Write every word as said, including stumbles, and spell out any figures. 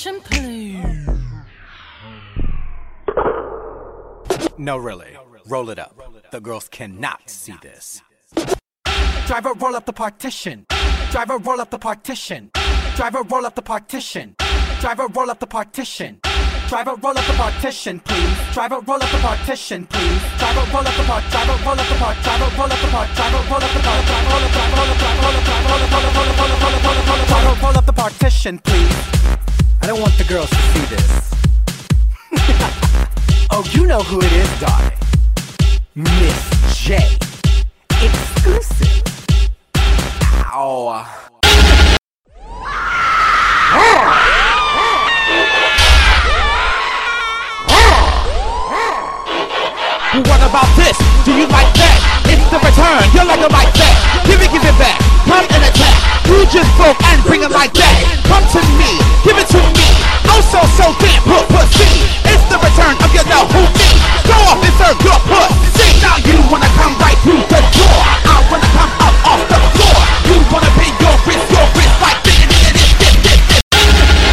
Attention, please. No, really. Roll it up. The girls cannot see this. Driver, roll up the partition. Driver, roll up the partition. Driver, roll up the partition. Driver, roll up the partition. Driver, roll up the partition, please. Driver, roll up the partition, please. Driver, roll up the part. Driver, roll up the part. Driver, roll up the part. Driver, roll up the part. Driver, roll up, driver, roll up, driver, roll up, driver, roll up, roll up, roll up, roll up, roll up, roll up, roll up, driver, roll up the partition, please. I don't want the girls to see this. Oh, you know who it is, darling. Miss J. Exclusive. Ow. What about this? Do you like that? It's the return, you like it like that. Give it, give it back, come and attack. You just broke and bring it like that. Come to me, give it to me. Oh so, so damn, put pussy.